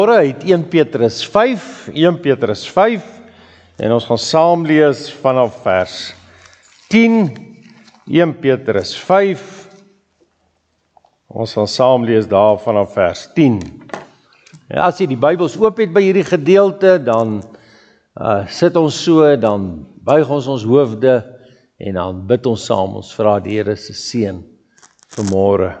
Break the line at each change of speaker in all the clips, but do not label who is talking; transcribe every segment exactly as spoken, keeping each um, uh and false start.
Uit een Petrus vyf, een Petrus vyf, en ons gaan saam lees vanaf vers tien, een Petrus vyf, ons gaan saam lees daar vanaf vers tien. En as jy die Bybels oop het by hierdie gedeelte, dan uh, sit ons so, dan buig ons ons hoofde, en dan bid ons saam, ons vra die Here se seën vanmôre.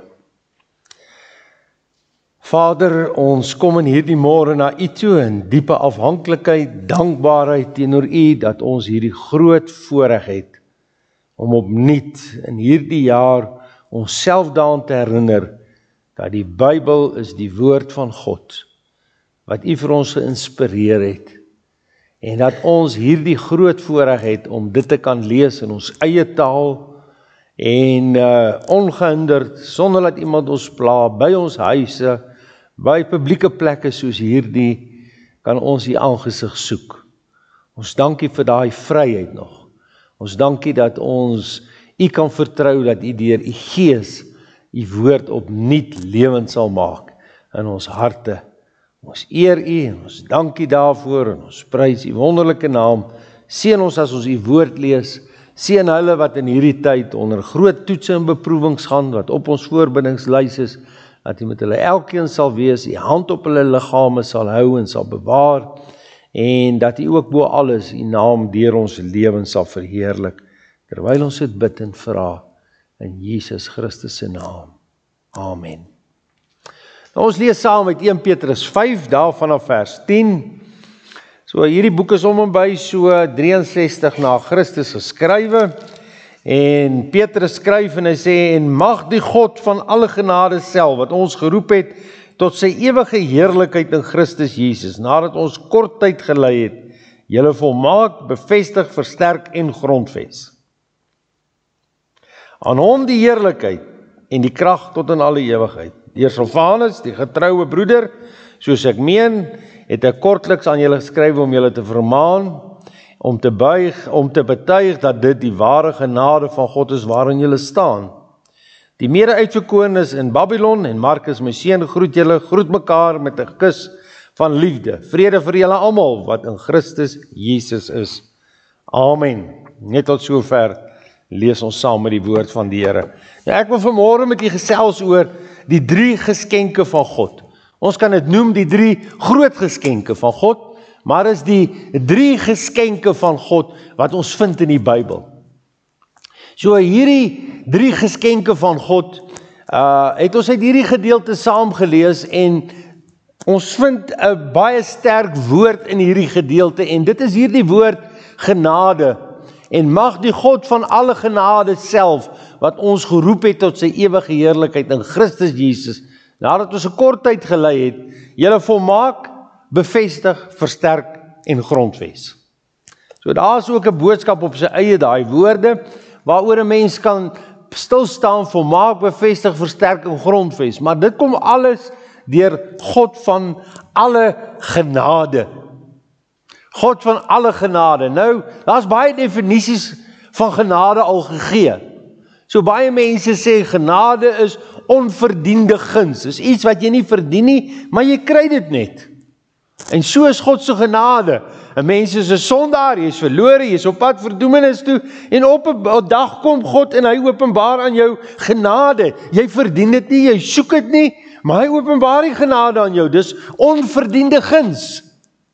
Vader, ons kom in hierdie môre na U toe in diepe afhanklikheid, dankbaarheid teenoor U dat ons hierdie groot voorreg het om opnuut in hierdie jaar onsself daaraan te herinner dat die Bybel is die woord van God wat U vir ons geïnspireer het en dat ons hierdie groot voorreg het om dit te kan lees in ons eie taal en uh, ongehinderd sonder dat iemand ons pla by ons huise, by publieke plekke soos hierdie, kan ons die aangesig soek. Ons dankie vir daai vryheid nog. Ons dankie dat ons U kan vertrou dat U deur U Gees U woord opnuut lewend sal maak in ons harte. Ons eer U en ons dankie daarvoor en ons prys U wonderlike naam. Seën ons as ons U woord lees. Seën hulle wat in hierdie tyd onder groot toetse en beproewings gaan, wat op ons voorbindingslys is, dat U met hulle elkeen sal wees, U hand op hulle liggame sal hou en sal bewaar, en dat U ook bo alles U naam deur ons lewens sal verheerlik, terwyl ons dit bid en vra, in Jesus Christus se naam. Amen. Nou, ons lees saam uit een Petrus vyf, daar vanaf vers tien. So, hierdie boek is om en by so drieënsestig na Christus geskrywe, en Petrus skryf en hy sê, en mag die God van alle genade self, wat ons geroep het, tot sy ewige heerlikheid in Christus Jesus, nadat ons kort tyd gelei het, julle volmaak, bevestig, versterk en grondves. Aan hom die heerlikheid en die krag tot in alle ewigheid. Deur Silvanus, die getroue broeder, soos ek meen, het ek kortliks aan julle geskryf om julle te vermaan, om te buig, om te betuig dat dit die ware genade van God is waarin julle staan. Die mede uitverkorenes in Babylon en Markus my seun groet julle, groet mekaar met 'n kus van liefde. Vrede vir julle almal wat in Christus Jesus is. Amen. Net tot sover lees ons saam met die woord van die Here. Nou, ek wil vanmôre met julle gesels oor die drie geskenke van God. Ons kan dit noem die drie groot geskenke van God, maar is die drie geskenke van God wat ons vind in die Bybel. So hierdie drie geskenke van God, uh, het ons uit hierdie gedeelte saam gelees en ons vind 'n baie sterk woord in hierdie gedeelte en dit is hierdie woord genade. En mag die God van alle genade self, wat ons geroep het tot sy ewige heerlikheid in Christus Jesus, nadat ons 'n kort tyd gelei het, julle volmaak, bevestig, versterk en grondves. So daar is ook 'n boodskap op sy eie daai woorde, waaroor 'n mens kan stilstaan, volmaak, bevestig, versterk en grondves. Maar dit kom alles deur God van alle genade. God van alle genade. Nou, daar's baie definisies van genade al gegee. So baie mense sê genade is onverdiende guns. Dis iets wat jy nie verdien nie, maar jy kry dit net. En so is God se genade. 'n Mens is 'n sondaar, jy is verlore, jy is op pad verdoemenis toe, en op 'n dag kom God en hy openbaar aan jou genade. Jy verdien dit nie, jy soek dit nie, maar hy openbaar die genade aan jou. Dis onverdiende guns.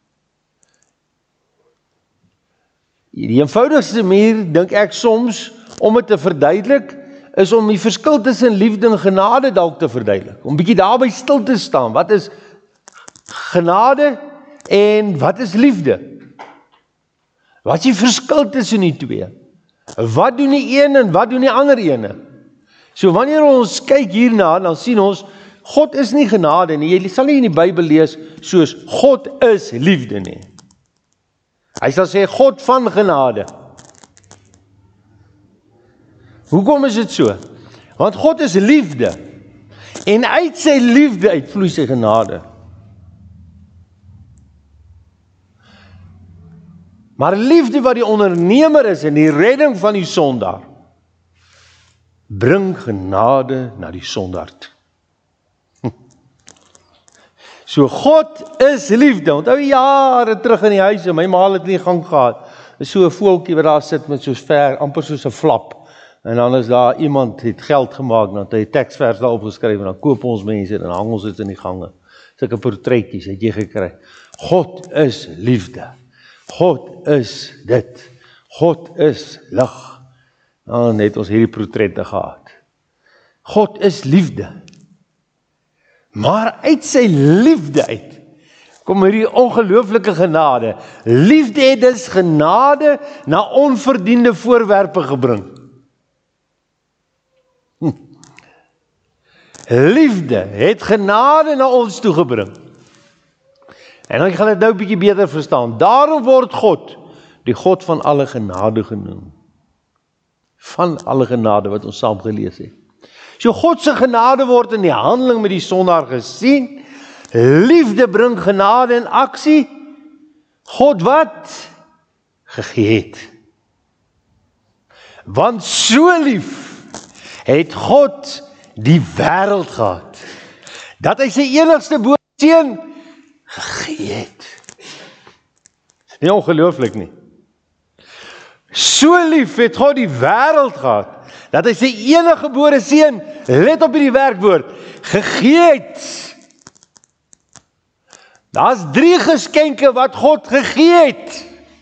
Die eenvoudigste manier, dink ek soms, om dit te verduidelik, is om die verskil tussen liefde en genade dalk te verduidelik. Om bietjie daarby stil te staan. Wat is genade en wat is liefde? Wat is die verskil tussen die twee? Wat doen die een en wat doen die ander ene? So wanneer ons kyk hierna, dan sien ons, God is nie genade nie. Jy sal nie in die Bybel lees soos God is liefde nie. Hy sal sê God van genade. Hoekom is dit so? Want God is liefde. En uit sy liefde uitvloei sy genade. Maar liefde wat die ondernemer is in die redding van die sondaar, bring genade na die sondaar toe. So God is liefde. Onthou jare terug in die huis, en my ma het nie gang gehad. Is so 'n voeltjie wat daar sit met soos ver, amper soos 'n flap. En dan is daar iemand het geld gemaak, dan het hy 'n teksvers daarop geskryf en dan koop ons mense en dan hang ons dit in die gange. Sulke portretjies het jy gekry. God is liefde. God is dit. God is lig. Nou net ons hierdie portrette gehad. God is liefde. Maar uit sy liefde uit kom hierdie ongelooflike genade. Liefde het dus genade na onverdiende voorwerpe gebring. Hm. Liefde het genade na ons toe gebring. En dan gaan dit nou 'n bietjie beter verstaan. Daarom word God die God van alle genade genoem. Van alle genade wat ons saam gelees het. So God se genade word in die handeling met die sondaar gesien. Liefde bring genade in aksie. God wat? Gegee het. Want so lief het God die wêreld gehad, dat hy sy enigste gebore seun gegee het. Nie ongelooflik nie. So lief het God die wêreld gehad, dat hy sy enige gebore seun, let op hierdie werkwoord, gegee het. Daar's drie geskenke wat God gegee het.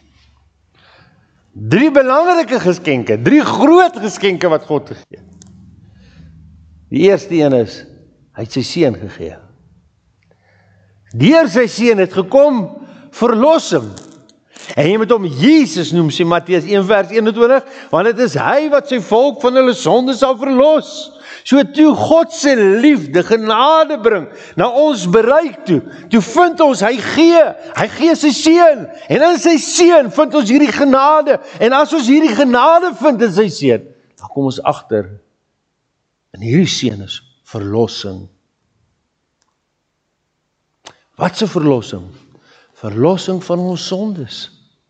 Drie belangrike geskenke, drie groot geskenke wat God gegee het. Die eerste een is, hy het sy seun gegee. Deur sy seun het gekom verlossing. En jy moet hom Jesus noem, sê Matteus een vers eenentwintig, want dit is hy wat sy volk van hulle sonde sal verlos. So toe God se liefde, genade bring, na ons bereik toe, toe vind ons, hy gee, hy gee sy seun, en in sy seun vind ons hierdie genade, en as ons hierdie genade vind in sy seun, dan kom ons agter, en hierdie seun is verlossing. Wat se verlossing? Verlossing van ons sondes.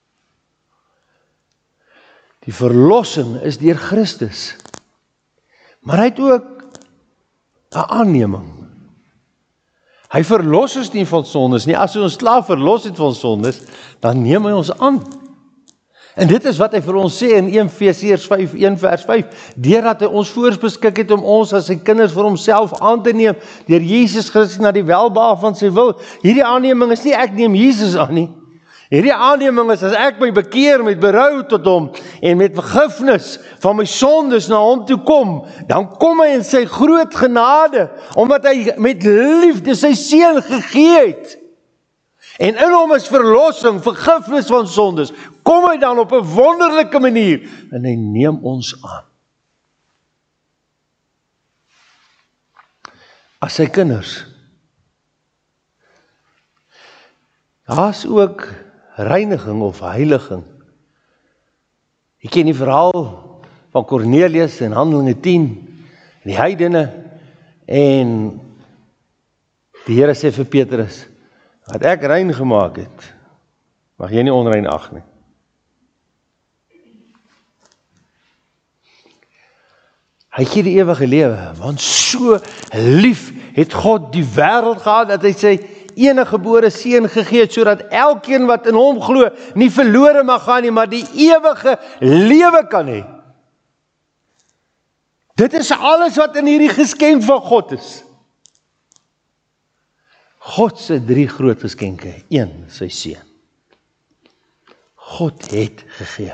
Die verlossing is deur Christus. Maar hy het ook 'n aanneming. Hy verlos ons nie van sondes nie. As hy ons klaar verlos het van sondes, dan neem hy ons aan. En dit is wat hy vir ons sê in Eerste Efesiërs vyf, een vers vyf, deurdat hy ons voorbeskik het om ons as sy kinders vir homself aan te neem, deur Jesus Christus na die welbehae van sy wil. Hierdie aanneming is nie ek neem Jesus aan nie. Hierdie aanneming is as ek my bekeer met berou tot hom en met vergifnis van my sondes na hom toe kom, dan kom hy in sy groot genade, omdat hy met liefde sy seun gegee het. En in hom is verlossing, vergifnis van sondes. Kom hy dan op 'n wonderlike manier en hy neem ons aan. As sy kinders. Daar's ook reiniging of heiliging. Jy ken die verhaal van Kornelius in Handelinge tien, die heidene, en die Here sê vir Petrus, wat ek rein gemaak het, mag jy nie onrein ag nie. Hy gee die ewige lewe, want so lief het God die wêreld gehad, dat hy sy enige gebore seun gegee het, sodat elkeen wat in hom glo, nie verlore mag gaan nie, maar die ewige lewe kan hê. Dit is alles wat in hierdie geskenk van God is. God se drie groot geskenke. Een, sy seun. God het gegee.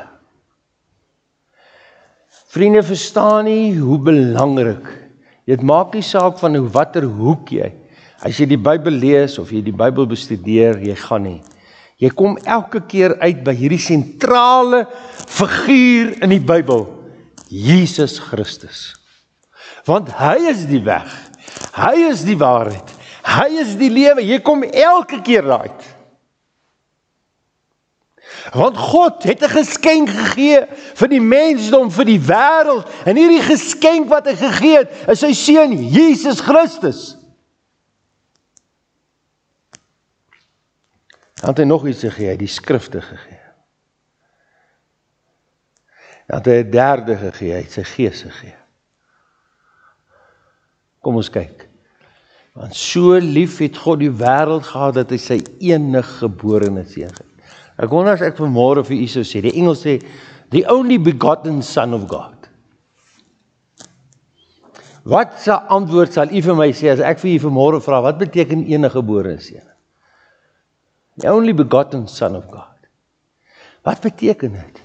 Vriende, verstaan nie hoe belangrik. Dit maak nie saak van watter hoek jy. As jy die Bybel lees of jy die Bybel bestudeer, jy gaan nie. Jy kom elke keer uit by hierdie sentrale figuur in die Bybel, Jesus Christus. Want hy is die weg. Hy is die waarheid. Hy is die lewe, jy kom elke keer uit. Want God het 'n geskenk gegee vir die mensdom, vir die wêreld, en hierdie geskenk wat hy gegee het, is sy seun Jesus Christus. Dan het hy nog iets gegee, hy het die skrifte gegee. Dan het hy 'n derde gegee, hy het sy gees gegee. Kom ons kyk. Want so lief het God die wêreld gehad, dat hy sy enige geborene seun gegee het. Ek wonder as ek vanmôre vir u sou sê, die Engels sê, the only begotten Son of God. Wat se antwoord sal u vir my sê, as ek vir u vanmôre vra, wat beteken enige geborene seun? The only begotten Son of God. Wat beteken dit?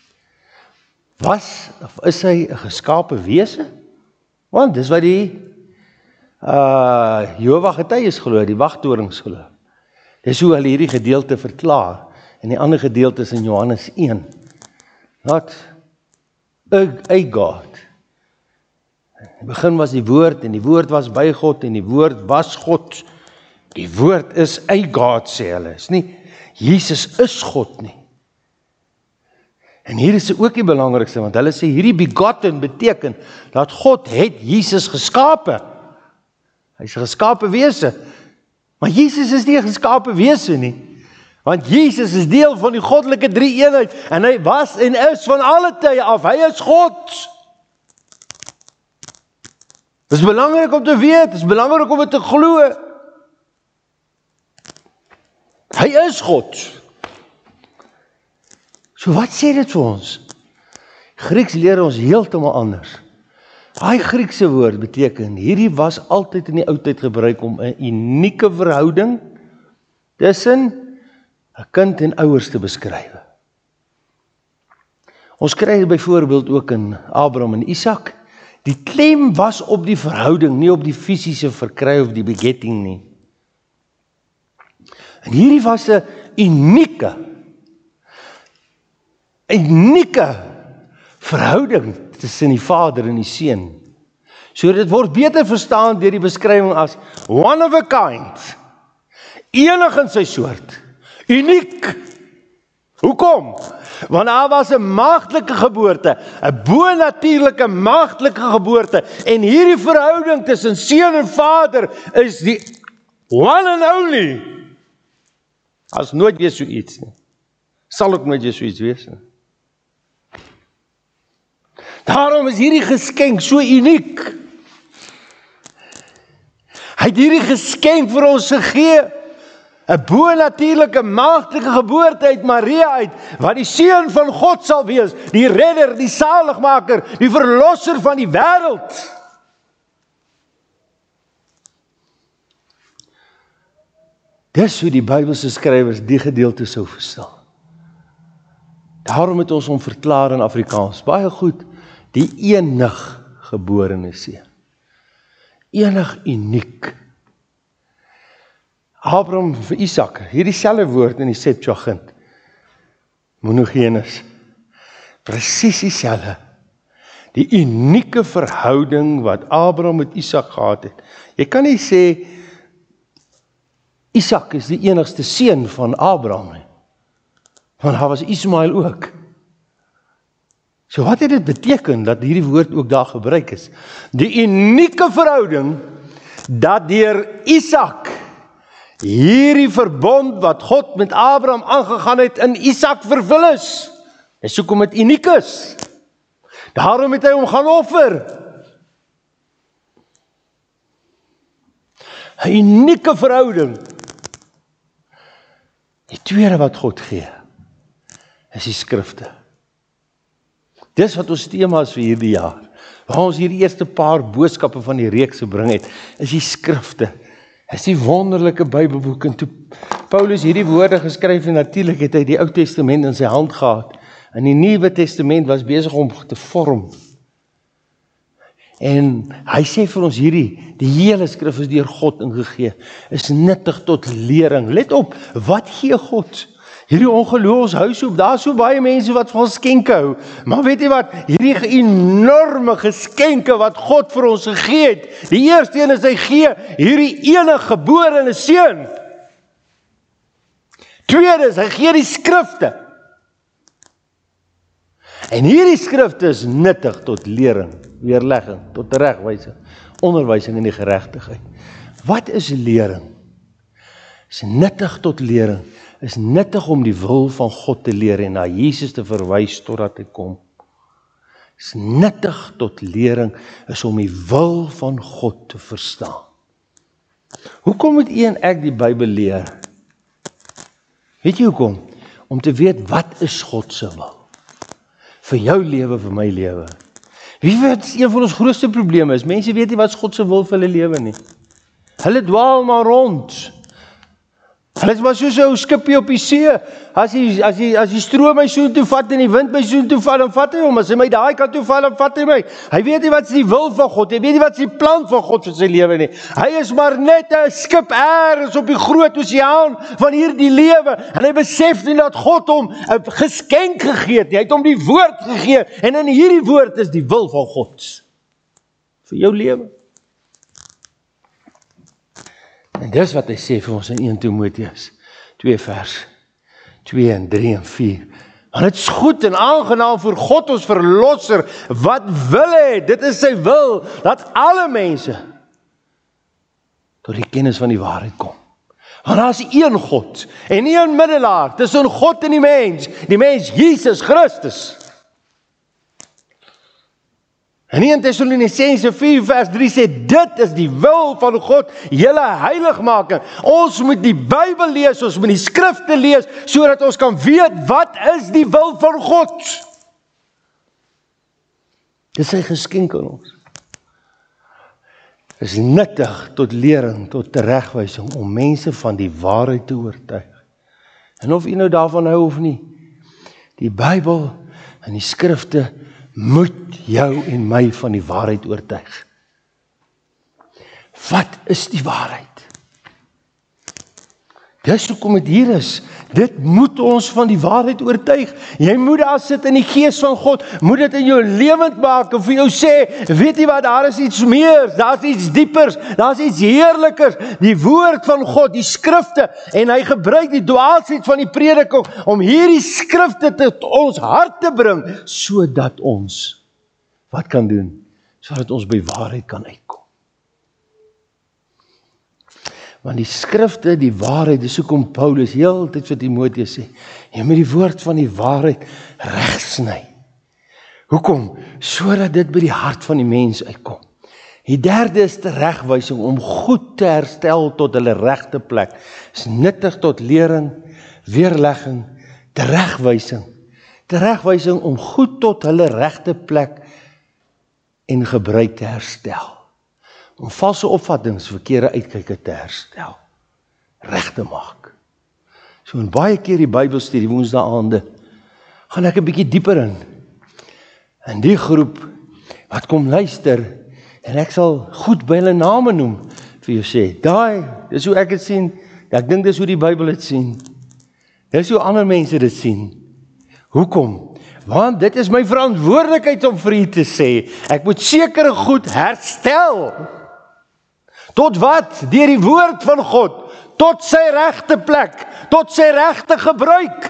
Was, of is hy 'n geskape wese? Want dis wat die uh, Jehova getuies glo, die wagtorings glo. Dis hoe hulle hierdie gedeelte verklaar, en die ander gedeeltes in Johannes een. Not a, a God. In die begin was die woord, en die woord was by God, en die woord was God. Die woord is a God, sê hulle. Is nie, Jesus is God nie. En hier is ook die belangrikste, want hulle sê hierdie begotten beteken, dat God het Jesus geskape. Hy is 'n geskape wese. Maar Jesus is nie 'n geskape wese nie. Want Jesus is deel van die goddelike drie-eenheid, en hy was en is van alle tye af. Hy is God. Dit is belangrik om te weet, dit is belangrik om dit te glo. Hy is God. So wat sê dit vir ons? Grieks leer ons heeltemal anders. Daai Griekse woord beteken, hierdie was altyd in die ou tyd gebruik om 'n unieke verhouding tussen 'n kind en ouers te beskryf. Ons kry dit byvoorbeeld ook in Abraham en Isak. Die klem was op die verhouding, nie op die fisiese verkry of die begetting nie. En hierdie was 'n unieke, unieke verhouding tussen die Vader en die Seun. So dit word beter verstaan deur die beskrywing as one of a kind, enig in sy soort, uniek. Hoekom? Want daar was 'n maagdelike geboorte, 'n bonatuurlike maagdelike geboorte, en hierdie verhouding tussen Seun en Vader is die one and only. As nooit weer so iets nie. Sal ook nooit weer so iets wees nie. Daarom is hierdie geskenk so uniek. Hy het hierdie geskenk vir ons gegee, 'n bonatuurlike maagdelike geboorte uit Maria uit, wat die Seun van God sal wees, die redder, die saligmaker, die verlosser van die wêreld. Dis hoe die Bybelse skrywers die gedeelte sou verstaan. Daarom het ons hom verklaar in Afrikaans, baie goed, die enig geborene seun. Enig uniek. Abraham vir Isak, hierdie selfde woord in die Septuagint, monogenes, presies dieselfde. Die unieke verhouding wat Abraham met Isak gehad het. Jy kan nie sê Isak is die enigste seun van Abraham nie, want daar was Ismael ook. So wat het dit beteken dat hierdie woord ook daar gebruik is? Die unieke verhouding dat deur Isak hierdie verbond wat God met Abraham aangegaan het in Isak vervul is. Dis hoekom dit uniek is. Daarom het hy hom gaan offer. 'n unieke verhouding. Die tweede wat God gee, is die skrifte. Dis wat ons tema is vir hierdie jaar. Waar ons hierdie eerste paar boodskappe van die reeks gebring het, is die skrifte. Is die wonderlike Bybelboek. En toe Paulus hierdie woorde geskryf het, natuurlik het hy die Ou Testament in sy hand gehad. En die Nuwe Testament was besig om te vorm. En hy sê vir ons hierdie, die hele skrif is deur God ingegee, is nuttig tot lering. Let op, wat gee God? Hierdie ongeloof, ons hou so, daar is so baie mense wat van skenke hou. Maar weet jy wat, hierdie enorme geskenke wat God vir ons gegee het, die eerste een is hy gee hierdie enige geborene seun. Tweede is, hy gee die skrifte. En hierdie skrifte is nuttig tot lering, weerlegging, tot teregwysing, onderwysing in die geregtigheid. Wat is lering? Is nuttig tot lering, is nuttig om die wil van God te leer en na Jesus te verwys totdat hy kom. Is nuttig tot lering, is om die wil van God te verstaan. Hoekom moet u en ek die Bybel leer? Weet jy hoekom? Om te weet wat is God se wil? Vir jou lewe, vir my lewe. Wie weet, een van ons grootste probleme is, mense weet nie wat is God se wil vir hulle lewe nie. Hulle dwaal maar rond. Hulle is maar soos 'n ou skipie op die see. As die, as die, as die stroom my so toe vat en die wind my so toe vat, dan vat hy hom. As hy my daai kant toe vat, dan vat hy my. Hy weet nie wat is die wil van God. Hy weet nie wat is die plan van God vir sy lewe nie. Hy is maar net 'n skip eers op die groot oseaan van hierdie lewe. En hy besef nie dat God hom 'n geskenk gegee het nie. Hy het hom die woord gegee. En in hierdie woord is die wil van God vir jou lewe. En dis wat hy sê vir ons in Eerste Timoteus twee vers twee en drie en vier. Want dit is goed en aangenaam vir God ons verlosser, wat wil hy? Dit is sy wil, dat alle mense tot die kennis van die waarheid kom. Want daar is een God en een middelaar tussen God en die mens, die mens Jesus Christus. En in Eerste Tessalonisense vier vers drie sê, dit is die wil van God, julle heiligmaking. Ons moet die Bybel lees, ons moet die skrifte lees, sodat ons kan weet, wat is die wil van God? Dis sy geskenk aan ons. Is nuttig tot lering, tot teregwysing, om mense van die waarheid te oortuig. En of jy nou daarvan hou of nie, die Bybel en die skrifte moet jou en my van die waarheid oortuig. Wat is die waarheid? Dis hoekom dit hier is. Dit moet ons van die waarheid oortuig. Jy moet daar sit in die gees van God, moet dit in jou lewend maak en vir jou sê, weet jy wat, daar is iets meer, daar is iets diepers, daar is iets heerlikers, die woord van God, die skrifte, en hy gebruik die dwaasheid van die prediking om hierdie skrifte tot ons hart te bring, sodat ons wat kan doen, sodat ons by waarheid kan uitkom. Want die skrifte, die waarheid, dis hoekom Paulus heel tyd vir Timoteus sê, jy moet die woord van die waarheid regsny. Hoekom? Sodat dit by die hart van die mens uitkom. Die derde is teregwysing, om goed te herstel tot hulle regte plek. Is nuttig tot lering, weerlegging, teregwysing. Teregwysing om goed tot hulle regte plek en gebruik te herstel. Om valse opvattings, verkeerde uitkyke te herstel, reg te maak. So in baie keer die Bybelstudie woensdaande, gaan ek 'n bietjie dieper in. En die groep wat kom luister, en ek sal goed by hulle name noem, vir jou sê, daai, dis hoe ek dit sien, ek dink dis hoe die Bybel dit sien. Dis hoe ander mense dit sien. Hoekom? Want dit is my verantwoordelikheid om vir u te sê, ek moet sekere goed herstel. Tot wat? Deur die woord van God, tot sy regte plek, tot sy regte gebruik.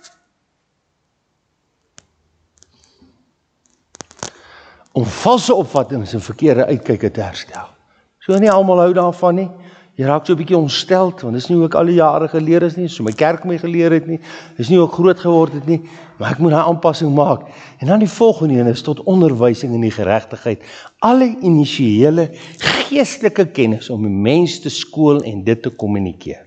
Om valse opvattings en verkeerde uitkyke te herstel. So nie almal hou daarvan nie. Jy raak so 'n bietjie ontsteld, want dis nie hoe ek al die jare geleer is nie, so my kerk my geleer het nie, dis nie hoe ek groot geword het nie, maar ek moet daai aanpassing maak. En dan die volgende een is tot onderwysing in die geregtigheid. Alle initiële geestelike kennis om die mens te skool en dit te kommunikeer.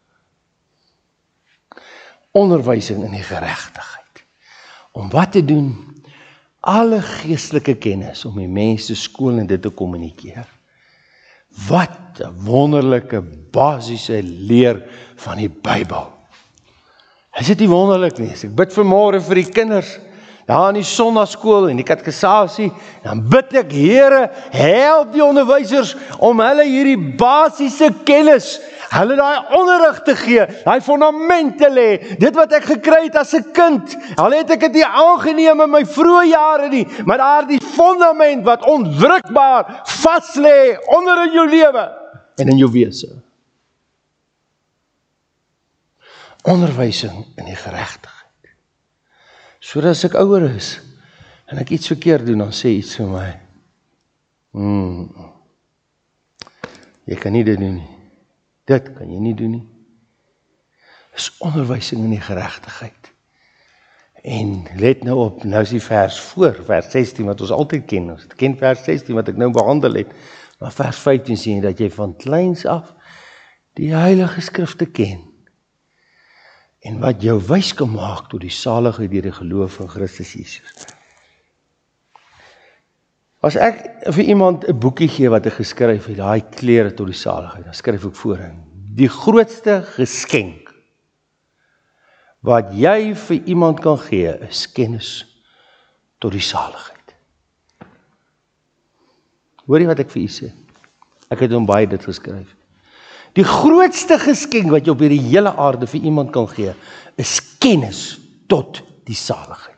Onderwysing in die geregtigheid. Om wat te doen? Alle geestelike kennis om die mens te skool en dit te kommunikeer. Wat 'n wonderlike basiese leer van die Bybel. Is dit nie wonderlik nie? Ek bid vanmôre vir die kinders, daar in die sonnaskool en die katekisasie, dan bid ek, Here, help die onderwysers om hulle hierdie basiese kennis, hulle daai onderrig te gee, daai fondament te lê, dit wat ek gekry het as 'n kind, al het ek dit nie aangeneem in my vroeë jare nie, maar daar die fondament wat onwrikbaar vas lê onder in jou lewe en in jou wese. Onderwysing in die geregtigheid. Sodat as ek ouer is, en ek iets verkeerd doen, dan sê iets vir my, hmm, jy kan nie dit doen nie, dit kan jy nie doen nie. Dis onderwysing in die geregtigheid. En let nou op, nou is die vers voor, vers sestien, wat ons altyd ken, ons ken vers sestien, wat ek nou behandel het, maar vers vyftien sê, dat jy van kleins af, die Heilige Skrif te ken, en wat jou wys kan maak tot die saligheid deur die geloof in Christus Jesus. As ek vir iemand 'n boekie gee wat ek geskryf het, daai klere tot die saligheid, dan skryf ek voorin, die grootste geskenk wat jy vir iemand kan gee, is kennis tot die saligheid. Hoor jy wat ek vir u sê? Ek het hom baie dit geskryf. Die grootste geskenk wat jy op hierdie hele aarde vir iemand kan gee, is kennis tot die saligheid.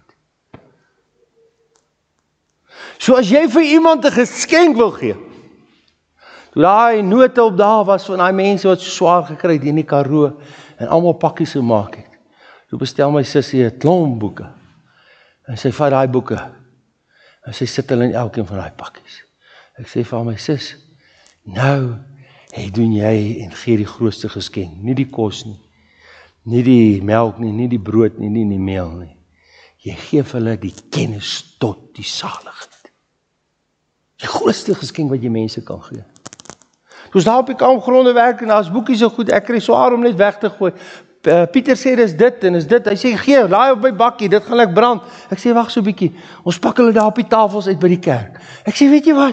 So as jy vir iemand 'n geskenk wil gee, toe daai noodhulp daar was van daai mense wat so swaar gekry het in die Karoo en almal pakkies gemaak het, so bestel my sussie 'n klomp boeke en sy vat daai boeke en sy sit hulle in elkeen van daai pakkies. Ek sê vir my sis, nou hey, doen jy en gee die grootste geskenk, nie die kos nie, nie die melk nie, nie die brood nie, nie die meel nie. Jy gee vir hulle die kennis tot die saligheid. Die grootste geskenk wat jy mense kan gee. Soos daar op die kampgronde werk en daar's boekies so goed, ek kry swaar om net weg te gooi. Uh, Pieter sê dis dit en is dit. Hy sê gee, laai op my bakkie, dit gaan ek brand. Ek sê wag so 'n bietjie. Ons pak hulle daar op die tafels uit by die kerk. Ek sê weet jy wat?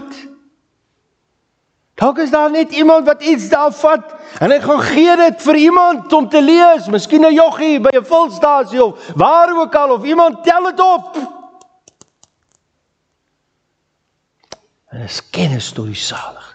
Dalk is daar net iemand wat iets daar vat en hy gaan gee dit vir iemand om te lees, miskien 'n joggie by 'n vulstasie of waar ook al, of iemand tel dit op. En is kennis tot die salig.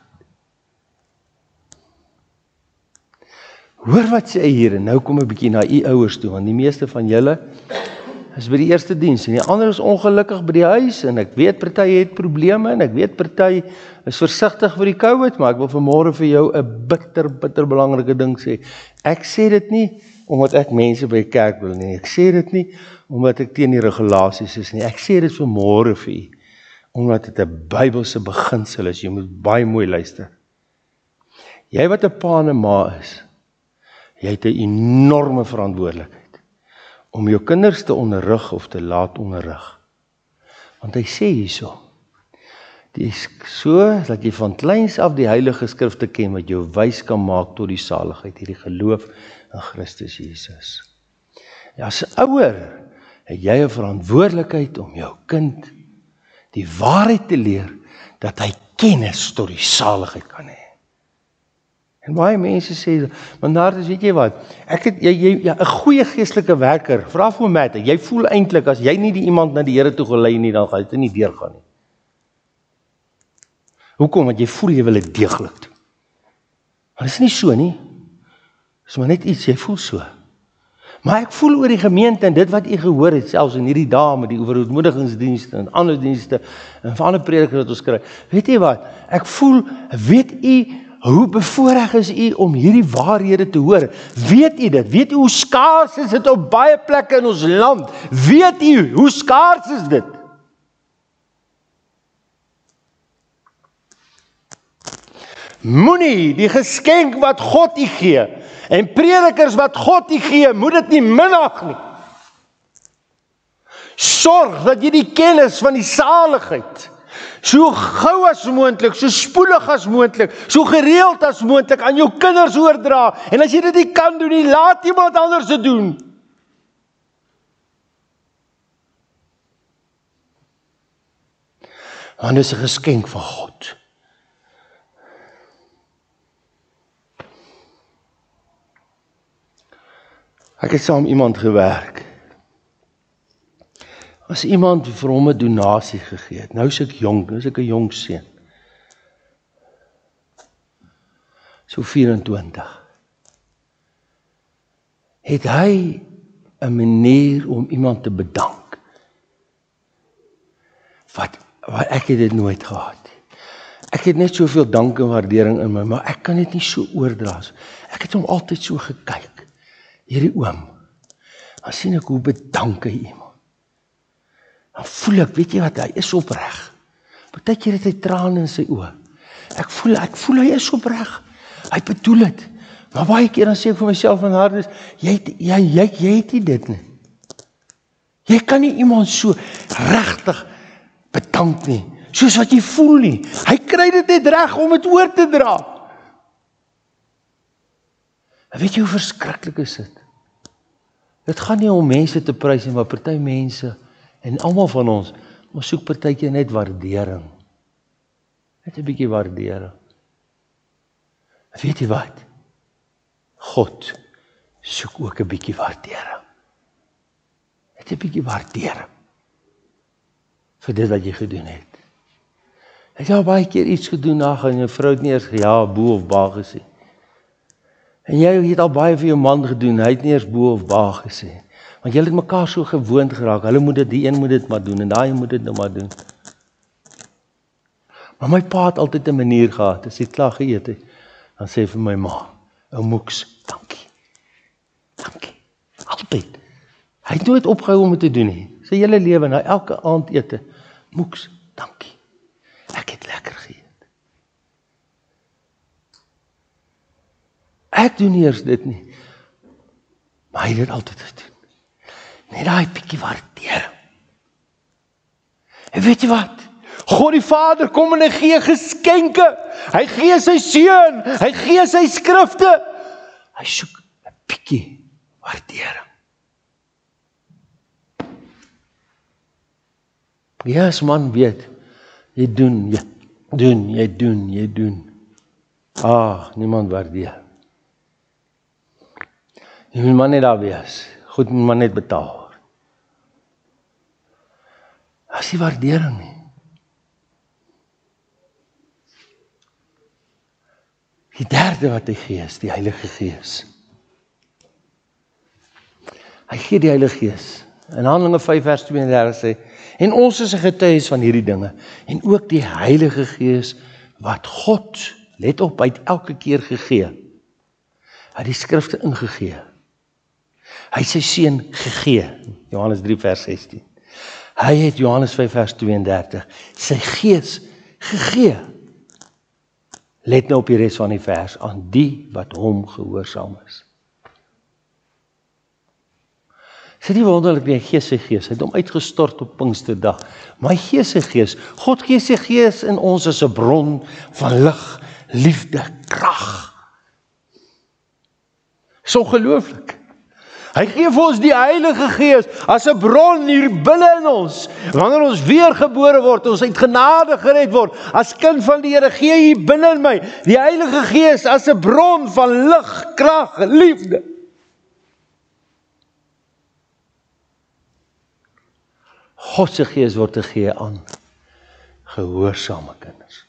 Hoor wat sê hy hier, en nou kom 'n bietjie na u ouers toe, want die meeste van julle is by die eerste diens, en die ander is ongelukkig by die huis, en ek weet party het probleme, en ek weet party is versigtig vir die COVID, maar ek wil vanmôre vir jou 'n bitter, bitter belangrike ding sê. Ek sê dit nie, omdat ek mense by die kerk wil nie, ek sê dit nie, omdat ek teen die regulasies is nie, ek sê dit vanmôre vir u, omdat dit 'n Bybelse beginsel is, jy moet baie mooi luister. Jy wat 'n pa en 'n ma is, jy het 'n enorme verantwoordelikheid om jou kinders te onderrig of te laat onderrig. Want hy sê hierso, dit is so dat jy van kleins af die Heilige Skrif te ken wat jou wys kan maak tot die saligheid, hierdie geloof in Christus Jesus. Ja, as ouer het jy 'n verantwoordelikheid om jou kind die waarheid te leer, dat hy kennis tot die saligheid kan hê. En baie mense sê, want daar is, weet jy wat, ek het, jy, jy, ja, 'n goeie geestelike werker, vra vir Matt, jy voel eintlik, as jy nie die iemand na die Here toe gelei nie, dan gaan dit nie deurgaan nie. Hoekom? Want jy voel jy wil dit deeglik doen. Maar dit is nie so nie. Dit is maar net iets, jy voel so. Maar ek voel oor die gemeente en dit wat u gehoor het, selfs in hierdie dae met die oormoedigingsdienste en ander dienste en van ander predikers wat ons kry. Weet jy wat? Ek voel, weet u hoe bevoorreg is u om hierdie waarhede te hoor? Weet u dit? Weet u hoe skaars is dit op baie plekke in ons land? Weet u hoe skaars is dit? Moenie die geskenk wat God u gee en predikers wat God u gee, moet dit nie minag nie. Sorg dat jy die kennis van die saligheid so gou as moontlik, so spoedig as moontlik, so gereeld as moontlik aan jou kinders oordra. En as jy dit nie kan doen nie, laat iemand anders dit doen. Want dit is 'n geskenk van God. Ek het saam iemand gewerk. As iemand vir hom 'n donasie gegee het, nou is ek jonk, nou is ek 'n jong seun. So vyf-en-twintig. Het hy 'n manier om iemand te bedank. Wat, wat ek het dit nooit gehad. Ek het net soveel dank en waardering in my, maar ek kan dit nie so oordra. Ek het hom altyd so gekyk. Hierdie oom, dan sien ek hoe bedank hy iemand. Dan voel ek, weet jy wat, hy is opreg. Partykeer het hy trane in sy oë. Ek voel, ek voel hy is opreg. Hy bedoel dit. Maar baie keer dan sê ek vir myself in hardes, jy, jy, jy, jy het nie dit nie. Jy kan nie iemand so regtig bedank nie, soos wat jy voel nie. Hy kry dit net reg om dit oor te dra. En weet jy hoe verskriklik is dit? Dit gaan nie om mense te prys nie, maar party mense, en almal van ons, ons soek partykeer net waardering. Net 'n bietjie waardering. Weet jy wat? God soek ook 'n bietjie waardering. Net 'n bietjie waardering vir dit wat jy gedoen het. Het jy al baie keer iets gedoen na en jou vrou het nie eers ja, bo of ba gesê. En jy het al baie vir jou man gedoen, hy het nie eers bo of ba gesê. Want julle het mekaar so gewoond geraak, hulle moet dit, die een moet dit maar doen, en daai een moet dit nou maar doen. Maar my pa het altyd 'n manier gehad, as hy klaar geëet het, dan sê hy vir my ma, ou Moeks, dankie, dankie, altyd. Hy het nooit opgehou om dit te doen nie, sy hele lewe, na elke aandete, Moeks, dankie, ek het lekker geëet. Ek doen nie eers dit nie, maar hy het dit altyd gedoen. Net daai bietjie waardering. En weet jy wat? God die Vader kom en hy gee geskenke. Hy gee sy seun, hy gee sy skrifte. Hy soek 'n bietjie waardering. Ja, as man weet, jy doen, jy doen, jy doen, jy doen. Ah, niemand waardeer. Jy moet maar net daar wees. Goed moet maar net betaal. As die waardering nie. Die derde wat hy gee is die Heilige Gees. Hy gee die Heilige Gees. In Handelinge vyf vers twee en dertig sê, en ons is 'n getuies van hierdie dinge, en ook die Heilige Gees wat God, let op, hy het elke keer gegee. Hy het die skrifte ingegee. Hy het sy seun gegee, Johannes drie vers sestien. Hy het Johannes vyf vers twee en dertig, sy gees gegee. Let nou op die res van die vers, aan die wat hom gehoorsaam is. Is dit nie wonderlik nie, hy gee sy gees, hy het hom uitgestort op Pinksterdag, maar hy gee sy gees, God gee sy gees in ons as 'n bron van lig, liefde, krag. Is ongelooflik. Hy gee vir ons die Heilige Gees as 'n bron hier binne in ons. Wanneer ons weergebore word, ons uit genade gered word, as kind van die Here, gee hier binne in my die Heilige Gees as 'n bron van lig, krag, liefde. God se Gees word gegee aan gehoorsame kinders.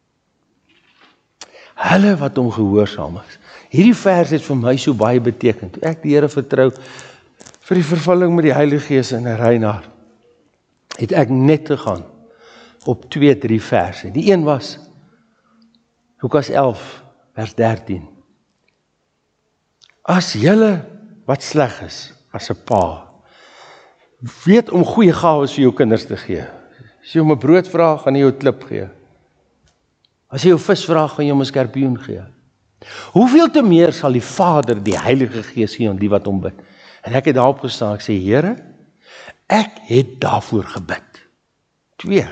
Hulle wat hom gehoorsaam is. Hierdie vers het vir my so baie beteken. Toe ek die Here vertrou vir die vervulling met die Heilige Gees in 'n Reinaar, het ek net gegaan op twee, drie verse. Die een was Lukas elf vers dertien. As julle wat sleg is as 'n pa, weet om goeie gawes vir jou kinders te gee. As jy om 'n brood vra, gaan hy jou 'n klip gee. As jy jou vis vra, gaan jy hom 'n skorpioen gee. Hoeveel te meer sal die Vader die Heilige Gees gee aan die wat hom bid? En ek het daarop gestaan, ek sê, Here, ek het daarvoor gebid. Twee,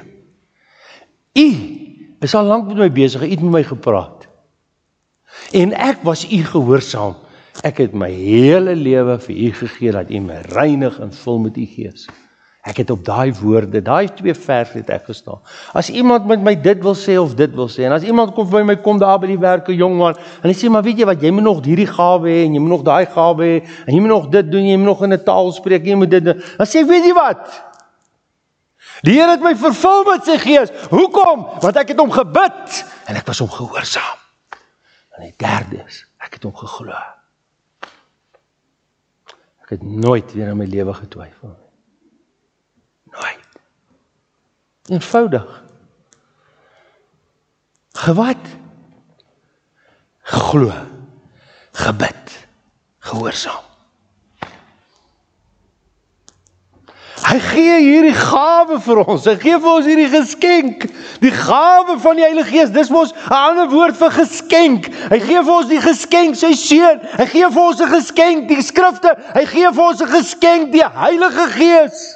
U is al lank met my besig, U het met my gepraat. En ek was U gehoorsaam. Ek het my hele lewe vir U gegee, dat U my reinig en vul met U Gees. Ek het op daai woorde, daai twee verse het ek gestaan. As iemand met my dit wil sê of dit wil sê, en as iemand kom by my kom daar by die werk, 'n jong man, en hy sê, maar weet jy wat, jy moet nog hierdie gawe hê, en jy moet nog daai gawe hê, en jy moet nog dit doen, jy moet nog in 'n taal spreek, jy moet dit doen. Dan sê ek, weet jy wat? Die Here het my vervul met sy Gees. Hoekom? Want ek het hom gebid, en ek was hom gehoorsaam. En die derde is, ek het hom geglo. Ek het nooit weer in my lewe getwyfel. Nooit. Eenvoudig. Gewat? Geglo. Gebid. Gehoorsaam. Hy gee hierdie gawe vir ons. Hy gee vir ons hierdie geskenk. Die gawe van die Heilige Gees. Dis mos 'n ander woord vir geskenk. Hy gee vir ons die geskenk, sy seun. Hy gee vir ons 'n geskenk, die skrifte. Hy gee vir ons 'n geskenk, die Heilige Gees.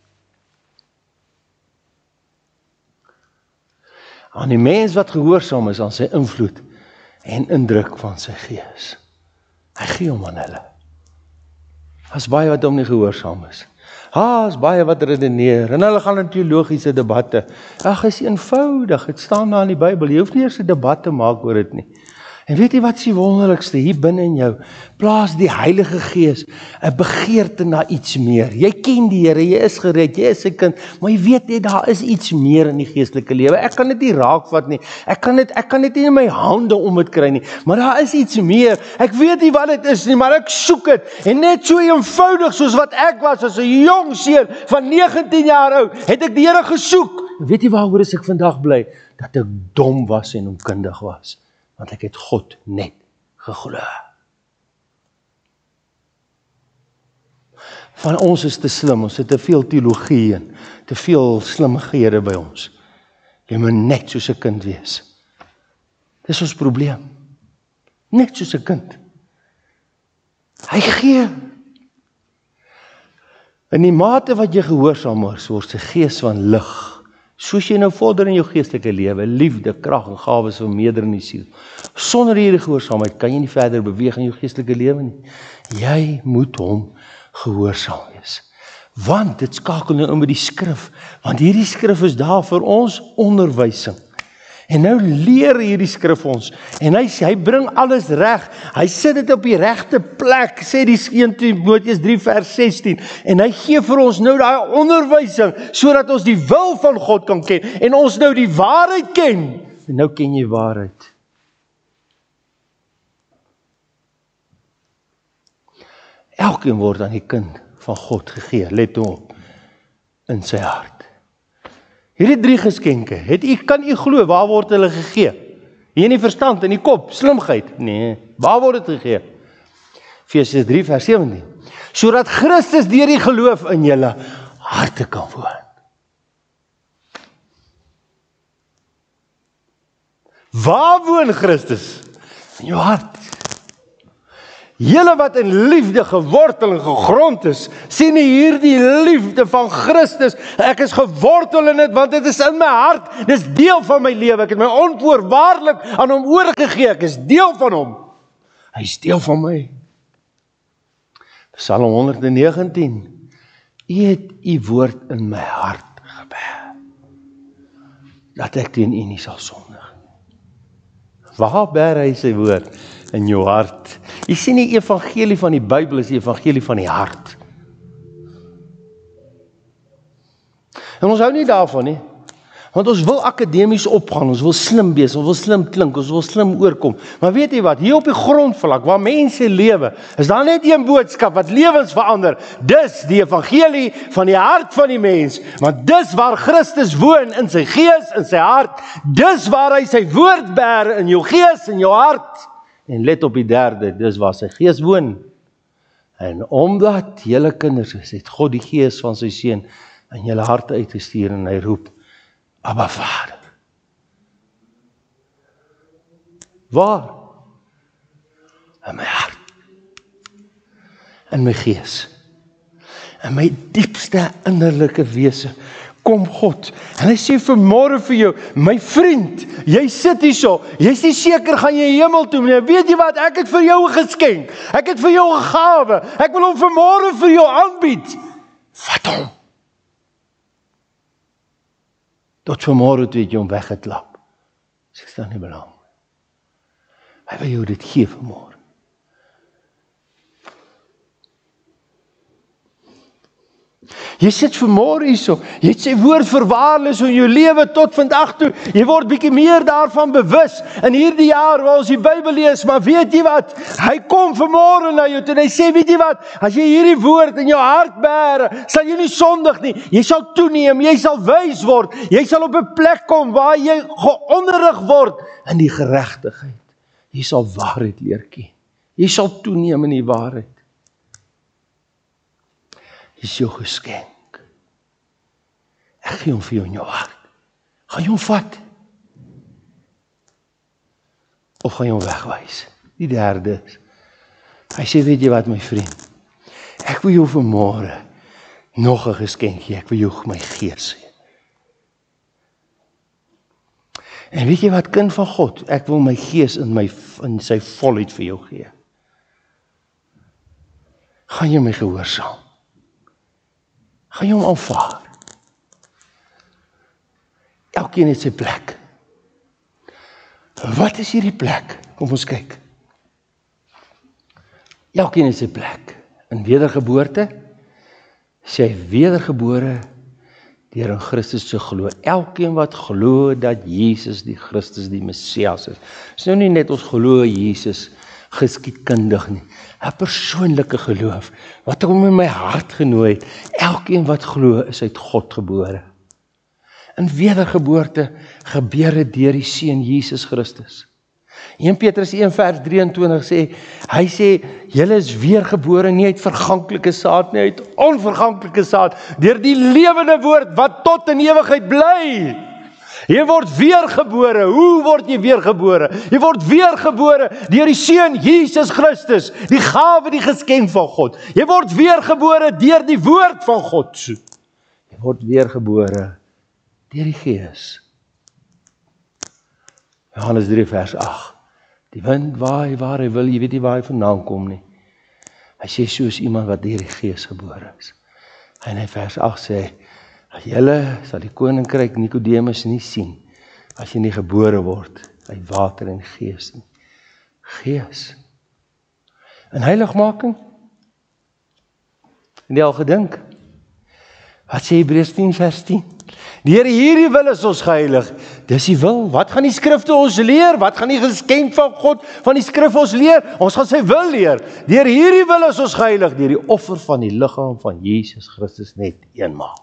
Aan die mens wat gehoorsaam is aan sy invloed en indruk van sy Gees. Hy gee hom aan hulle. As baie wat hom nie gehoorsaam is. Ha, is baie wat redeneer, en hulle gaan in teologiese debatte. Ag, is eenvoudig, het staan daar in die Bybel, jy hoef nie eers 'n debat te maak oor dit nie. En weet jy wat is die wonderlikste, hier binne in jou, plaas die Heilige Gees 'n begeerte na iets meer. Jy ken die Here, jy is gered, jy is 'n kind, maar jy weet net, daar is iets meer in die geestelike lewe. Ek kan dit nie raakvat nie, ek kan dit, ek kan dit nie in my hande om dit kry nie, maar daar is iets meer. Ek weet nie wat dit is nie, maar ek soek dit, en net so eenvoudig soos wat ek was, as 'n jong seun van negentien jaar oud, het ek die Here gesoek. En weet jy waaroor is ek vandag bly? Dat ek dom was en onkundig was. Want ek het God net geglo. Van ons is te slim, ons het te veel teologie en te veel slimmighede by ons. Jy moet net soos 'n kind wees. Dis ons probleem. Net soos 'n kind. Hy gee. In die mate wat jy gehoorsaam is, word sy gees van lig. Soos jy nou vorder in jou geestelike lewe, liefde, krag en gawes vermeerder in die siel. Sonder hierdie gehoorsaamheid kan jy nie verder beweeg in jou geestelike lewe nie. Jy moet hom gehoorsaam wees. Want dit skakel nou in met die skrif, want hierdie skrif is daar vir ons onderwysing. En nou leer hierdie skrif ons, en hy, hy bring alles reg, hy sit dit op die regte plek, sê die eerste Timoteus drie vers sestien, en hy gee vir ons nou daai onderwysing, sodat ons die wil van God kan ken, en ons nou die waarheid ken, en nou ken jy waarheid. Elkeen word aan die kind van God gegee, let op, in sy hart. Hierdie drie geskenke, het u, kan u glo, waar word hulle gegee? Hier in die verstand, in die kop, slimheid? Nee, waar word dit gegee? Efesiërs drie vers sewentien. Sodat Christus deur die geloof in julle harte kan woon. Waar woon Christus? In jou hart. Julle wat in liefde gewortel en gegrond is, sien nie hierdie liefde van Christus, ek is gewortel in dit, want dit is in my hart, dit is deel van my lewe, ek het my onvoorwaardelik aan hom oorgegee, ek is deel van hom, hy is deel van my. Psalm honderd negentien, u het u woord in my hart geberg, dat ek teen u nie sal sondig. Waar berg hy sy woord? In jou hart. Jy sien die evangelie van die Bybel is die evangelie van die hart. En ons hou nie daarvan nie. Want ons wil akademies opgaan, ons wil slim wees, ons wil slim klink, ons wil slim oorkom. Maar weet jy wat, hier op die grondvlak, waar mense lewe, is daar net een boodskap wat lewens verander. Dis die evangelie van die hart van die mens. Want dis waar Christus woon, in sy gees, in sy hart. Dis waar hy sy woord bear, in jou gees, in jou hart. En let op die derde, dis waar sy gees woon. En omdat julle kinders is, het God die gees van sy seun in julle harte uitgestuur en hy roep, Abba Vader. Waar? In my hart. In my gees. In my diepste innerlike wese. Kom God, en hy sê vanmôre vir jou, my vriend, jy sit hier so, jy is nie seker gaan jy hemel toe, maar weet jy wat, ek het vir jou 'n geskenk, ek het vir jou 'n gawe, ek wil hom vanmôre vir jou aanbied, vat hom. Tot vanmôre toe het jy hom weggeklap, as ek staan nie belang, hy wil jou dit gee vanmôre. Jy sit vanmôre hierso, jy het sy woord verwaarloos in jou lewe tot vandag toe, jy word bietjie meer daarvan bewus, in hierdie jaar waar ons die Bybel lees, maar weet jy wat, hy kom vanmôre na jou toe, en hy sê, weet jy wat, as jy hierdie woord in jou hart bære, sal jy nie sondig nie, jy sal toeneem, jy sal wys word, jy sal op 'n plek kom waar jy geonderrig word in die geregtigheid, jy sal waarheid leer ken, jy sal toeneem in die waarheid. Is jou geskenk. Ek gee hom vir jou in jou hart. Gaan jy hom vat? Of gaan jy hom wegwys? Die derde is, hy sê, weet jy wat my vriend, ek wil jou vanmôre nog 'n geskenk gee, ek wil jou my gees gee. En weet jy wat, kind van God, ek wil my gees in, my, in sy volheid vir jou gee. Gaan jy my gehoorsaam? Gaan jy hom aanvaar? Elkeen het sy plek. Wat is hierdie plek? Kom ons kyk. Elkeen het sy plek. In wedergeboorte, sy wedergebore deur in Christus te glo. Elkeen wat glo dat Jesus die Christus die Messias is. Is nou nie net ons glo Jesus geskiedkundig nie. 'n Persoonlike geloof, wat hom in my hart genooi het. Elkeen wat glo is uit God gebore. In wedergeboorte gebeur dit deur die Seun Jesus Christus. Eerste Petrus een vers drieëntwintig sê, hy sê, julle is weergebore nie uit verganklike saad nie, uit onverganklike saad, deur die lewende woord wat tot in ewigheid bly. Jy word weergebore. Hoe word jy weergebore? Jy word weergebore deur die Seun Jesus Christus, die gawe, die geskenk van God. Jy word weergebore deur die woord van God. Jy word weergebore deur die Gees. Johannes drie vers agt. Die wind waai waar hy wil, jy weet nie waar hy vandaan kom nie. Hy sê soos iemand wat deur die Gees gebore is. En hy vers agt sê, julle sal die koninkryk Nikodemus nie sien, as jy nie gebore word, uit water en gees nie. Gees. En heiligmaking? En jy al gedink? Wat sê Hebreërs tien vers tien? Deur hierdie wil is ons geheilig. Dis die wil. Wat gaan die skrifte ons leer? Wat gaan die geskenk van God van die skrif ons leer? Ons gaan sy wil leer. Deur hierdie wil is ons geheilig, deur die offer van die liggaam van Jesus Christus net eenmaal.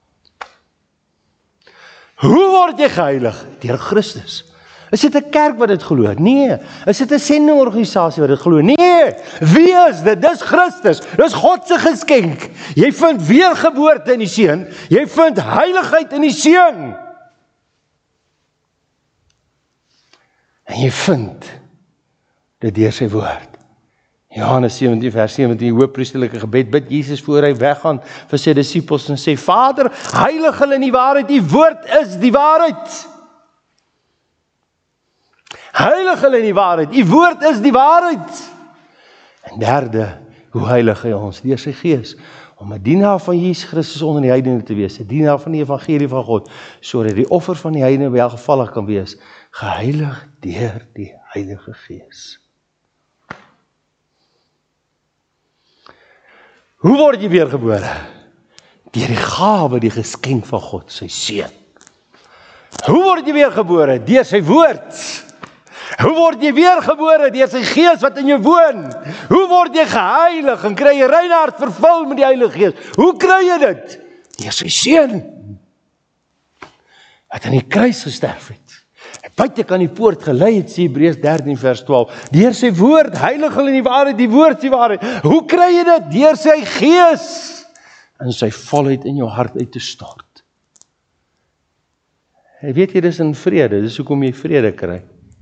Hoe word jy geheilig? Deur Christus. Is dit 'n kerk wat dit glo? Nee. Is dit 'n sendingorganisasie wat dit glo? Nee. Wie is dit? Dis Christus. Dis God se geskenk. Jy vind weergeboorte in die Seun. Jy vind heiligheid in die Seun. En jy vind dit deur sy woord. Johannes sewentien vers sewentien, die hoëpriesterlike gebed, bid Jesus voor hy weggaan vir sy disippels en sê, Vader, heilig hulle in die waarheid, die woord is die waarheid. Heilig hulle in die waarheid, die woord is die waarheid. En derde, hoe heilig hy ons? Deur sy Gees, om 'n dienaar van Jesus Christus onder die heidene te wees, 'n dienaar van die evangelie van God, sodat die offer van die heidene welgevallig kan wees, geheilig deur die Heilige Gees. Hoe word jy weergebore? Deur die gawe, die geskenk van God, sy Seun. Hoe word jy weergebore? Deur sy woord. Hoe word jy weergebore? Deur sy Gees wat in jou woon. Hoe word jy geheilig en kry jy reine hart vervul met die Heilige Gees? Hoe kry jy dit? Deur sy Seun wat aan die kruis gesterf het. Buite kan die poort gelei het, sê Hebreërs dertien vers twaalf. Deur sy woord, heilig hulle in die waarheid, die woord is die waarheid. Hoe kry jy dit? Deur sy Gees in sy volheid in jou hart uit te stort. Hy weet jy, dis in vrede, dis hoekom jy vrede kry.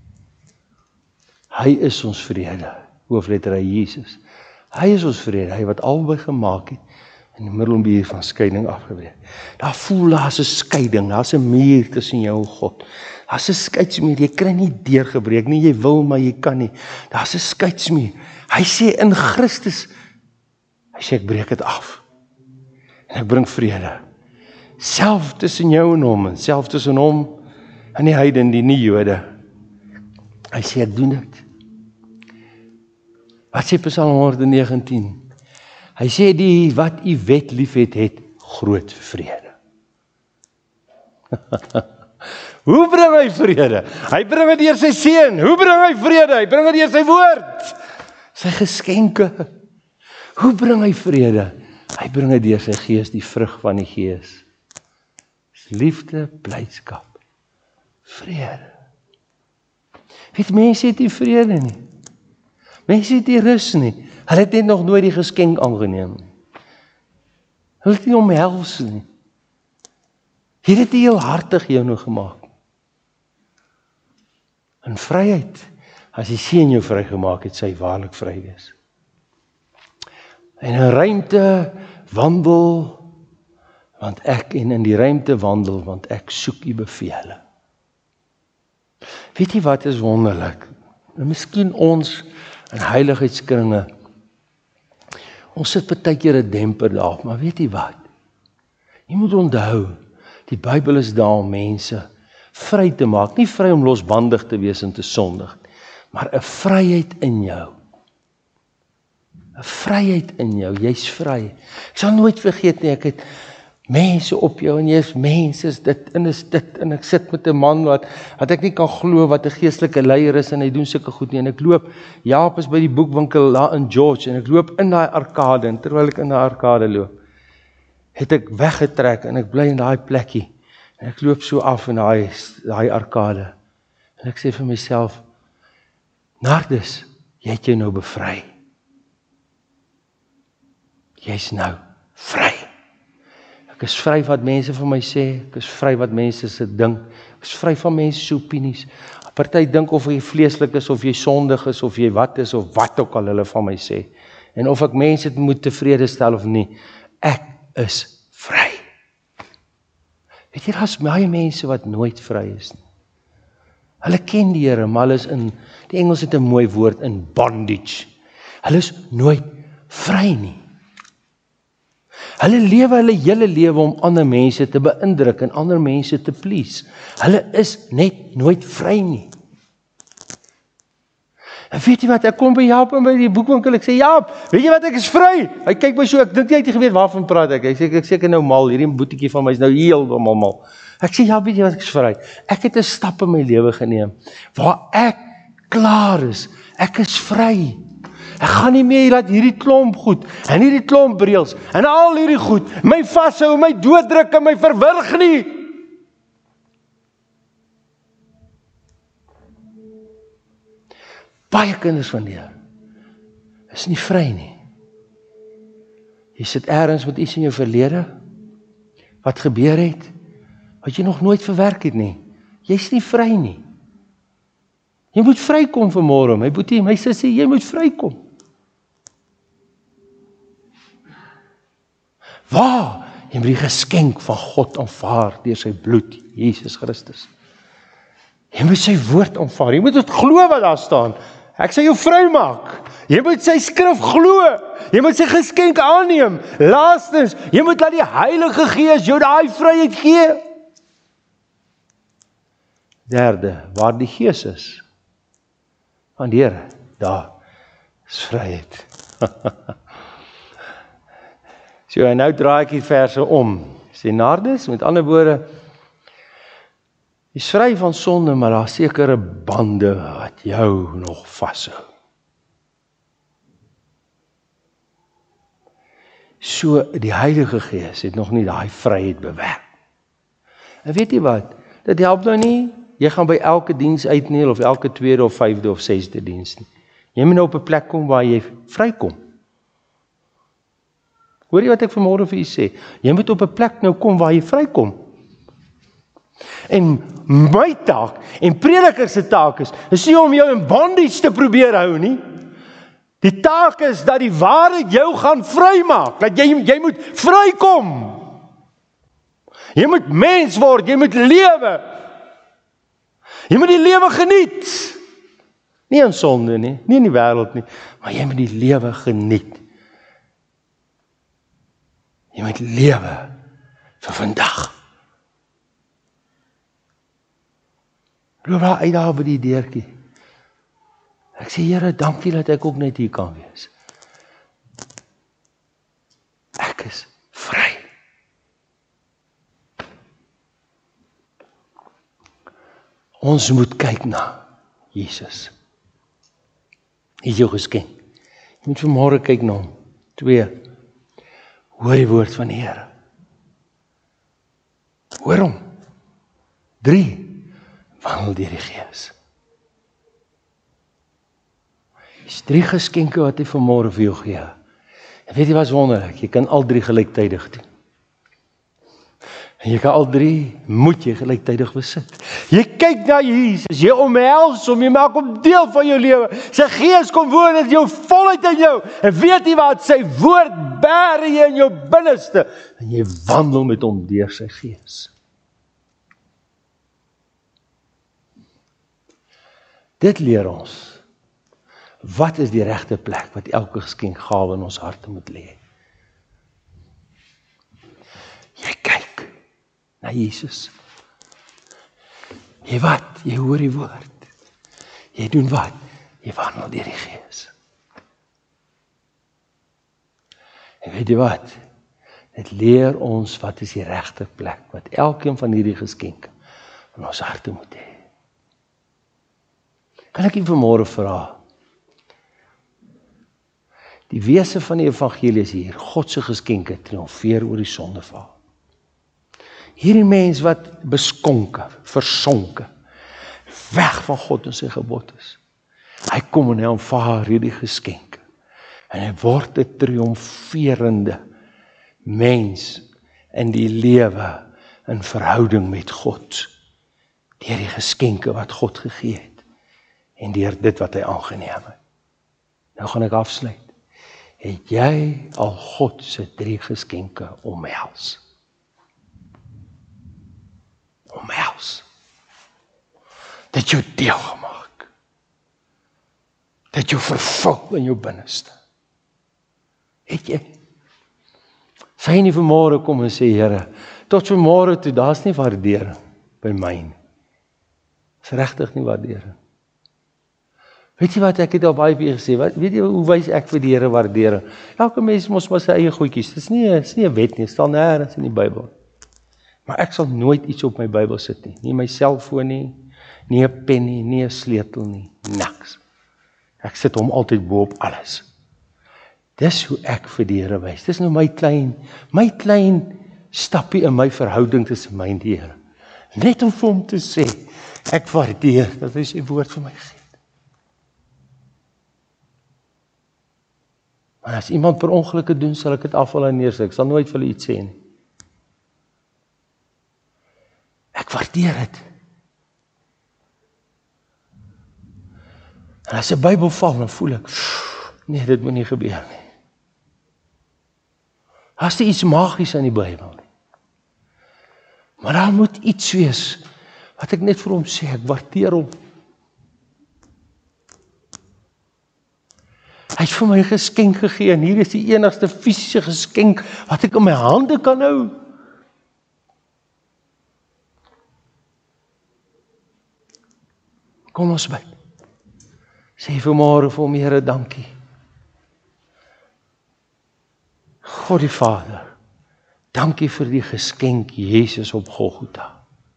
Hy is ons vrede, hoofletter hy Jesus. Hy is ons vrede, hy wat albei gemaak het, in die middelmuur van skeiding afgebreek. Daar voel daar's 'n skeiding, daar's 'n muur tussen jou en God. Daar's 'n skeidsmuur, jy kry nie deurgebreek nie, jy wil maar jy kan nie. Daar's 'n skeidsmuur. Hy sê in Christus, hy sê ek breek dit af. En ek bring vrede. Self tussen jou en hom, en self tussen hom en die heidene, die nie Jode. Hy sê ek doen dit. Wat sê Psalm honderdnegentien? Hy sê die wat u wet lief het, het groot vrede. Hoe bring hy vrede? Hy bring dit deur sy Seun. Hoe bring hy vrede? Hy bring dit deur sy woord. Sy geskenke. Hoe bring hy vrede? Hy bring dit deur sy Gees, die vrug van die Gees. Liefde, blydskap, vrede. Weet, mense het nie vrede nie. Mense het nie rus nie. Hulle het net nog nooit die geskenk aangeneem. Hulle het nie omhels nie. Hier het die heel hartig jou nou gemaak. In vryheid, as die Seun jou vrygemaak het, sy waarlik vry wees. En in ruimte wandel, want ek, en in die ruimte wandel, want ek soek u bevele. Weet jy wat is wonderlik? En miskien ons in heiligheidskringe,
Ons sit partykeer 'n demper daar, maar weet jy wat? Jy moet onthou, die Bybel is daar om mense vry te maak, nie vry om losbandig te wees en te sondig, maar 'n vryheid in jou. 'n Vryheid in jou, jy's vry. Ek sal nooit vergeet nie, ek het mense op jou en jy is mense, is dit en is dit en ek sit met 'n man wat wat ek nie kan glo wat 'n geestelike leier is en hy doen sulke goed nie en ek loop, Jaap is by die boekwinkel daar in George en ek loop in daai arkade en terwyl ek in daai arkade loop, het ek weggetrek en ek bly in daai plekkie en ek loop so af in daai daai arkade en ek sê vir myself, Nardus, jy het jou nou bevry. Jy's nou vry. Ek is vry wat mense van my sê, ek is vry wat mense se dink, ek is vry van mense se opinies. Party dink of jy vleeslik is, of jy sondig is, of jy wat is, of wat ook al hulle van my sê. En of ek mense moet tevrede stel of nie, ek is vry. Weet jy, daar's baie mense wat nooit vry is nie. Hulle ken die Here, maar hulle is in, die Engels het 'n mooi woord, in bondage. Hulle is nooit vry nie. Hulle lewe hulle hele lewe om ander mense te beïndruk en ander mense te please. Hulle is net nooit vry nie. En weet jy wat, ek kom by Jaap en by die boekwinkel, ek sê, Jaap, weet jy wat, ek is vry. Hy kyk my so, ek dink nie hy het geweet waarvan praat ek. Hy sê, ek seker nou mal, hierdie boetiekie van my is nou heeltemal mal. Ek sê, Jaap, weet jy wat, ek is vry. Ek het 'n stap in my lewe geneem, waar ek klaar is, ek is vry. Ek gaan nie meer laat hierdie klomp goed, en hierdie klomp reëls, en al hierdie goed, my vashou, my dooddruk en my verwrig nie. Baie kinders van die Here is nie vry nie. Jy sit ergens met iets in jou verlede, wat gebeur het, wat jy nog nooit verwerk het nie. Jy's nie vry nie. Jy moet vrykom vanmôre, my boetie, my sussie, jy moet vrykom. Waar? Jy moet die geskenk van God aanvaar deur sy bloed, Jesus Christus. Jy moet sy woord aanvaar, jy moet dit glo wat daar staan. Ek sê jou vry maak. Jy moet sy skrif glo. Jy moet sy geskenk aanneem. Laastens, jy moet laat die Heilige Gees jou daai vryheid gee. Derde, waar die Gees is, van die Here, daar is vryheid. So, en nou draai ek die verse om. Sê Nardus, met ander woorde, jy is vry van sonde, maar daar is sekere bande wat jou nog vashou. So, die Heilige Gees het nog nie daai vryheid bewerk. En weet jy wat? Dit help nou nie, jy gaan by elke diens uitneel, of elke tweede of vyfde of sesde diens nie. Jy moet nou op 'n plek kom waar jy vrykom. Hoor jy wat ek vanmôre vir u sê? Jy moet op 'n plek nou kom waar jy vrykom. En my taak, en prediker se taak is, is nie om jou in bondage te probeer hou nie. Die taak is dat die waarheid jou gaan vrymaak, dat jy, jy moet vrykom. Jy moet mens word, jy moet lewe. Jy moet die lewe geniet. Nie in sonde nie, nie in die wêreld nie, maar jy moet die lewe geniet. Jy moet lewe vir vandag. Loop daar uit daar by die deurtjie. Ek sê, Here, dankie dat ek ook net hier kan wees. Ek is vry. Ons moet kyk na Jesus. Hy het jou geskenk. Jy moet vanmôre kyk na hom. Twee, hoor die woord van die Here. Hoor hom. Drie, wandel deur die Gees. Dis drie geskenke wat hy vanmôre vir jou gee. En weet jy wat is wonderlik? Jy kan al drie gelyktydig doen. En jy kan al drie, moet jy gelyktydig besit. Jy kyk na Jesus, jy omhels hom, jy maak hom deel van jou lewe. Sy Gees kom woon in jou, voluit in jou. En weet jy wat? Sy woord bære jy in jou binneste. En jy wandel met hom deur sy Gees. Dit leer ons. Wat is die regte plek wat elke geskenkgawe in ons harte moet lê? Jy kyk na Jesus. Jy wat? Jy hoor die woord. Jy doen wat? Jy wandel deur die Gees. En weet jy wat? Dit leer ons wat is die regte plek, wat elkeen van hierdie geskenke in ons harte moet hê. Kan ek u vanmôre vra? Die wese van die evangelie is hier, God se geskenke triomfeer oor die sondeval. Hierdie mens wat beskonke, versonke, weg van God en sy gebod is. Hy kom en hy aanvaar hierdie geskenke. En hy word 'n triomferende mens in die lewe in verhouding met God. Deur die geskenke wat God gegee het. En deur dit wat hy aangeneem het. Nou gaan ek afsluit. Het jy al God se drie geskenke omhels? Omhels. Dit jou deel gemaak. Dit jou vervul in jou binneste. Het jy? Sy nie vanmôre kom en sê, Here, tot vanmôre toe, daar's nie waardering by my nie. Is regtig nie waardering. Weet jy wat, ek het al baie keer gesê, wat, weet jy hoe wys ek vir die Here waardering? Elke mens mos maar sy eie goedjies, dis nie, dis nie 'n wet nie, dit staan nêrens in die Bybel. Maar ek sal nooit iets op my Bybel sit nie, nie my selfoon nie, nie 'n pen nie, nie 'n sleutel nie, niks. Ek sit hom altyd bo op alles. Dis hoe ek vir die Here wys. Dis nou my klein, my klein stappie in my verhouding tussen my en die Here. Net om vir hom te sê, ek waardeer dat hy sy woord vir my gee. Maar as iemand per ongelukke doen, sal ek dit afval en neersit. Ek sal nooit vir hulle iets sê nie. Ek waardeer dit. En as 'n Bybel val, dan voel ek, nee, dit moet nie gebeur nie. Daar's nie iets magies aan die Bybel nie. Maar daar moet iets wees, wat ek net vir hom sê, ek waardeer hom. Hy het vir my 'n geskenk gegee, en hier is die enigste fisiese geskenk, wat ek in my hande kan hou. Kom ons bid. Sê vanmôre vir hom, Here, dankie. God die Vader, dankie vir die geskenk Jesus op Golgotha.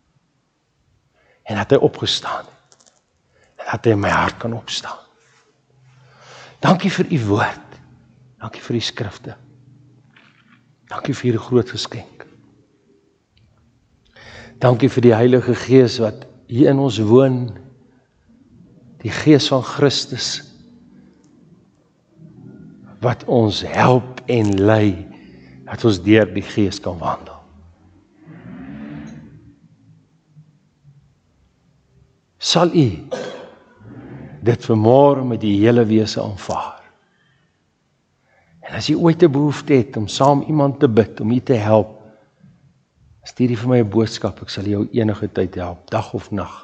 En dat hy opgestaan het. En dat hy in my hart kan opstaan. Dankie vir u woord. Dankie vir die skrifte. Dankie vir hierdie groot geskenk. Dankie vir die Heilige Gees wat hier in ons woon. Die Gees van Christus, wat ons help en lei, dat ons deur die Gees kan wandel. Sal u dit vanmôre met die hele wese aanvaar? En as jy ooit 'n behoefte het om saam iemand te bid, om u te help, stuur jy vir my 'n boodskap, ek sal jou enige tyd help, dag of nag.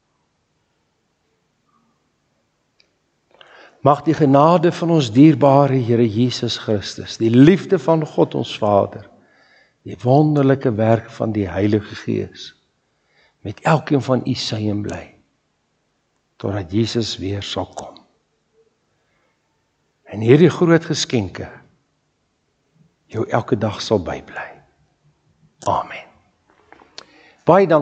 Mag die genade van ons dierbare Here Jesus Christus, die liefde van God ons Vader, die wonderlike werk van die Heilige Gees, met elkeen van u sy en bly, totdat Jesus weer sal kom. En hierdie groot geskenke, jou elke dag sal bybly. Amen. Baie dankie.